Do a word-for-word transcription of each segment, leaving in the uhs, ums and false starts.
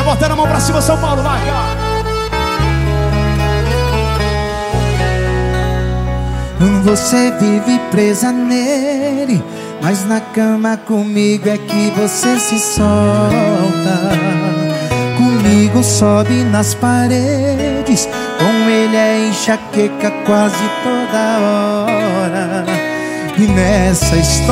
botando a mão pra cima, São Paulo, vai. Você vive presa nele, mas na cama comigo é que você se solta. Comigo sobe nas paredes, com ele é enxaqueca quase toda hora. E nessa história,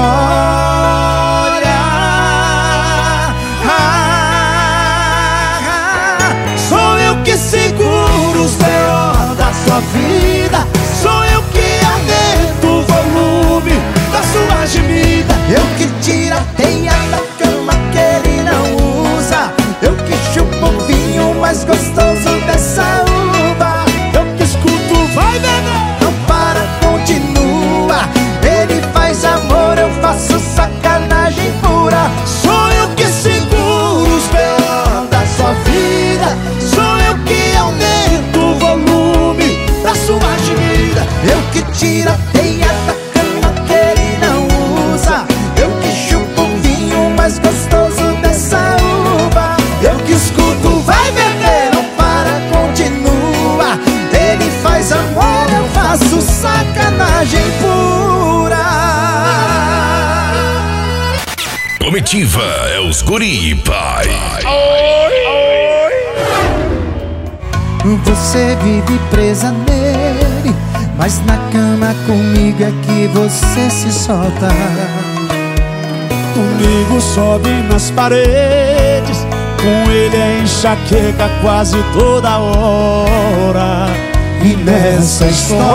ah, ah, sou eu que seguro os B O da sua vida. Sou eu que aumento o volume da sua gemida. Eu que tiro a teia da cama que ele não usa. Eu que chupo o vinho mais gostoso dessa uva. Eu que escuto, vai beber, não para, continua. Ele faz amor, eu faço sacanagem pura. Sou eu que seguro os B O da sua vida. Sou eu que aumento o volume da sua gemida. Eu que tiro a teia da cama que ele não usa. Eu que chupo o vinho mais gostoso dessa uva. Eu que escuto, vai beber, não para, continua. Ele faz amor, eu faço sacanagem pura. Comitiva é os guri, pai. Você vive presa nele, mas na cama comigo é que você se solta. Comigo sobe nas paredes, com ele é enxaqueca quase toda hora. E nessa história,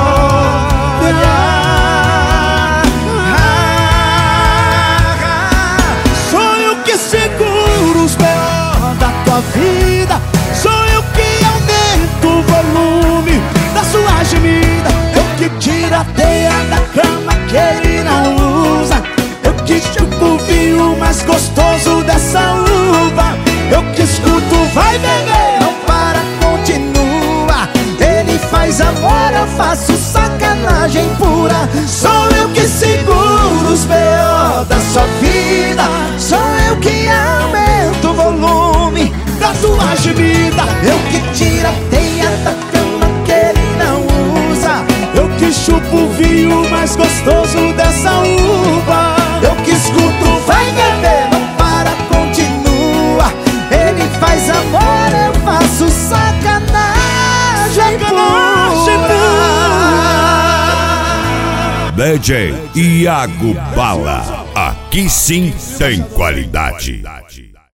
sou eu que seguro os B O da tua vida. Sou eu que aumento o volume da sua gemida. Eu que tiro a teia da cama que ele não usa. Eu que chupo o vinho mais gostoso dessa uva. Eu que escuto, vai beber, não para, continua. Ele faz amor, eu faço sacanagem pura. Sou eu que seguro os B O da sua vida. Sou eu que aumento o volume da tua gemida. Eu que tiro a teia da cama que ele não usa. Eu que chupo o vinho mais gostoso dessa uva. Eu que escuto, vai beber, não para, continua. Ele faz amor, eu faço sacanagem pura. D J Iago Bala, aqui sim tem qualidade.